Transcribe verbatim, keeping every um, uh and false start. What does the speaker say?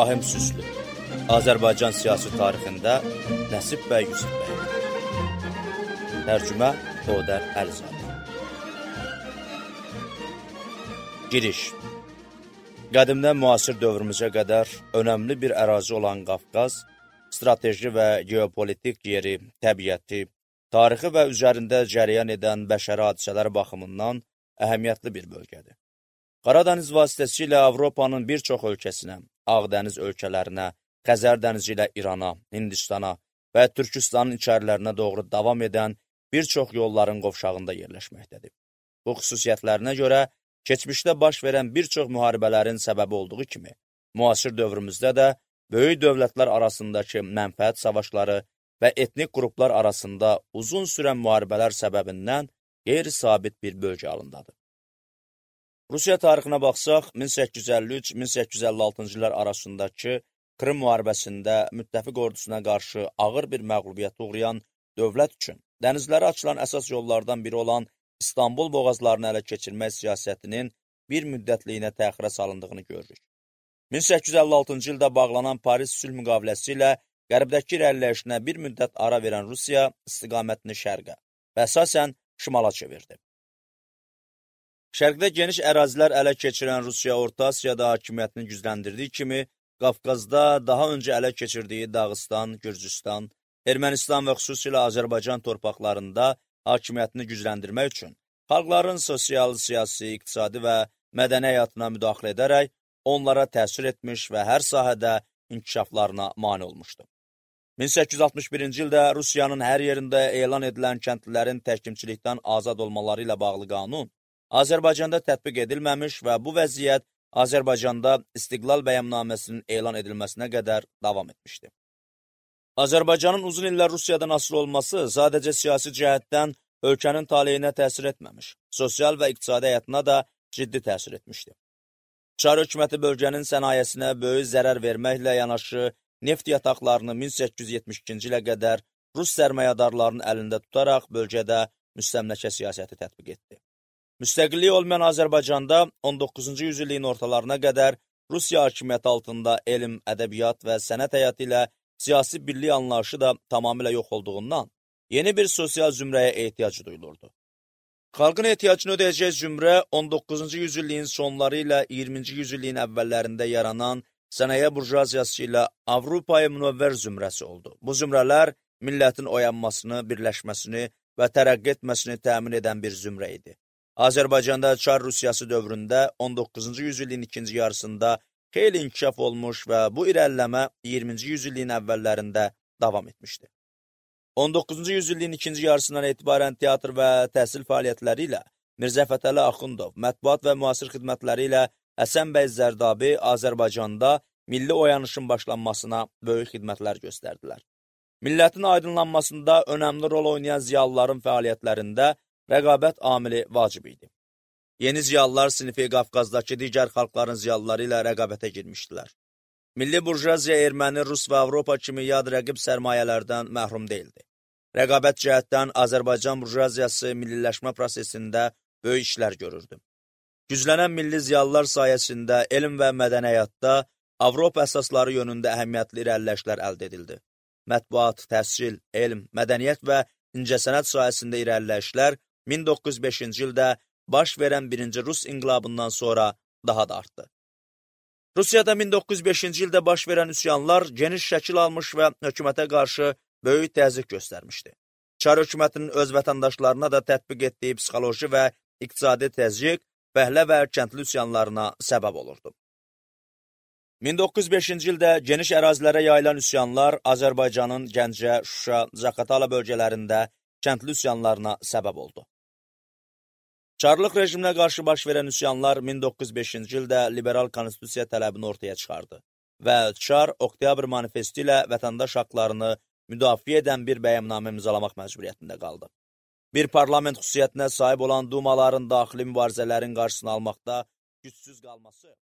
İbrahim Süslü, Azərbaycan siyasi tarixində Nəsib bəy Yusuf bəy. Tərcümə Toğdər Əlizadə. Giriş. Qədimdən müasir dövrümüzə qədər önəmli bir ərazi olan Qafqaz, strateji və geopolitik yeri, təbiəti, tarixi və üzərində cərəyan edən bəşəri hadisələr baxımından əhəmiyyətli bir bölgədir. Qaradəniz vasitəsilə Avropanın bir çox ölkəsinə, Ağdəniz ölkələrinə, Xəzər dənizi ilə İrana, Hindistana və Türkistanın içərilərinə doğru davam edən bir çox yolların qovşağında yerləşməkdədir. Bu xüsusiyyətlərinə görə keçmişdə baş verən bir çox müharibələrin səbəbi olduğu kimi, müasir dövrümüzdə də böyük dövlətlər arasındakı mənfəət savaşları və etnik qruplar arasında uzun sürən müharibələr səbəbindən qeyri-sabit bir bölgə halındadır. Rusiya tarixinə baxsaq, min səkkiz yüz əlli üç min səkkiz yüz əlli altıncı illər arasındakı Krım müharibəsində müttəfiq ordusuna qarşı ağır bir məğlubiyyətə uğrayan dövlət üçün dənizlərə açılan əsas yollardan biri olan İstanbul boğazlarını ələ keçirmək siyasətinin bir müddətliyinə təxirə salındığını görürük. min səkkiz yüz əlli altıncı ildə bağlanan Paris sülh müqaviləsi ilə qərbdəki irəliləyişinə bir müddət ara verən Rusiya istiqamətini şərqə və əsasən şimala çevirdi. Şərqdə geniş ərazilər ələ keçirən Rusiya Orta Asiyada hakimiyyətini gücləndirdiyi kimi, Qafqazda daha öncə ələ keçirdiyi Dağıstan, Gürcüstan, Ermənistan və xüsusilə Azərbaycan torpaqlarında hakimiyyətini gücləndirmək üçün xalqların sosial, siyasi, iqtisadi və mədəni həyatına müdaxilə edərək onlara təsir etmiş və hər sahədə inkişaflarına mane olmuşdu. min səkkiz yüz altmış birinci ildə Rusiyanın hər yerində elan edilən kəndlilərin təhkimçilikdən azad olmaları ilə bağlı qanun Azərbaycanda tətbiq edilməmiş və bu vəziyyət Azərbaycanda İstiqlal bəyannaməsinin elan edilməsinə qədər davam etmişdi. Azərbaycanın uzun illər Rusiyadan asılı olması sadəcə siyasi cəhətdən ölkənin taleyinə təsir etməmiş, sosial və iqtisadi həyatına da ciddi təsir etmişdi. Çar hökuməti bölgənin sənayesinə böyük zərər verməklə yanaşı, neft yataqlarını min səkkiz yüz yetmiş ikinci ilə qədər Rus sərmayədarlarının əlində tutaraq bölgədə müstəmləkə siyasəti tətbiq etdi. Müstəqilliyi olmayan Azərbaycanda on doqquzuncu yüzilliyin ortalarına qədər Rusiya hakimiyyəti altında elm, ədəbiyyat və sənət həyatı ilə siyasi birlik anlayışı da tamamilə yox olduğundan yeni bir sosial zümrəyə ehtiyac duyulurdu. Xalqın ehtiyacını ödəyəcək zümrə on doqquzuncu yüzilliyin sonları ilə iyirminci yüzilliyin əvvəllərində yaranan sənaye burjuaziyası ilə Avropaya münəvvər zümrəsi oldu. Bu zümrələr millətin oyanmasını, birləşməsini və tərəqqi etməsini təmin edən bir zümrə idi. Azərbaycanda Çar Rusiyası dövründə on doqquzuncu yüzilliyin ikinci yarısında xeyli inkişaf olmuş və bu irəliləmə iyirminci yüzilliyin əvvəllərində davam etmişdi. on doqquzuncu yüzilliyin ikinci yarısından etibarən teatr və təhsil fəaliyyətləri ilə Mirzə Fətəli Axundov, mətbuat və müasir xidmətləri ilə Həsən bəy Zərdabi Azərbaycanda milli oyanışın başlanmasına böyük xidmətlər göstərdilər. Millətin aydınlanmasında önəmli rol oynayan ziyalıların fəaliyyətlərində rəqabət amili vacib idi. Yeni ziyalılar sinifi Qafqazdakı digər xalqların ziyalıları ilə rəqabətə girmişdilər. Milli burjuaziya erməni, Rus və Avropa kimi yad rəqib sərmayələrdən məhrum deyildi. Rəqabət cəhətdən Azərbaycan burjuaziyası milliləşmə prosesində böyük işlər görürdü. Güclənən milli ziyalılar sayəsində elm və mədəni həyatda Avropa əsasları yönündə əhəmiyyətli irəliləyişlər əldə edildi. Mətbuat, təhsil, elm, mədəniyyət və incəsənət sayəsində irəliləyişlər min doqquz yüz beşinci ildə baş verən birinci Rus inqilabından sonra daha da artdı. Rusiyada min doqquz yüz beşinci ildə baş verən üsyanlar geniş şəkil almış və hökumətə qarşı böyük təzyiq göstərmişdi. Çar hökumətinin öz vətəndaşlarına da tətbiq etdiyi psixoloji və iqtisadi təzyiq fəhlə və kəndli üsyanlarına səbəb olurdu. min doqquz yüz beşinci ildə geniş ərazilərə yayılan üsyanlar Azərbaycanın Gəncə, Şuşa, Zaqatala bölgələrində kəndli üsyanlarına səbəb oldu. Çarlıq rejiminə qarşı baş verən üsyanlar min doqquz yüz beşinci ildə liberal konstitusiya tələbini ortaya çıxardı və Çar Oktyabr manifesti ilə vətəndaş haqlarını müdafiə edən bir bəyannamə imzalamaq məcburiyyətində qaldı. Bir parlament xüsusiyyətinə sahib olan dumaların daxili mübarizələrin qarşısını almaqda gücsüz qalması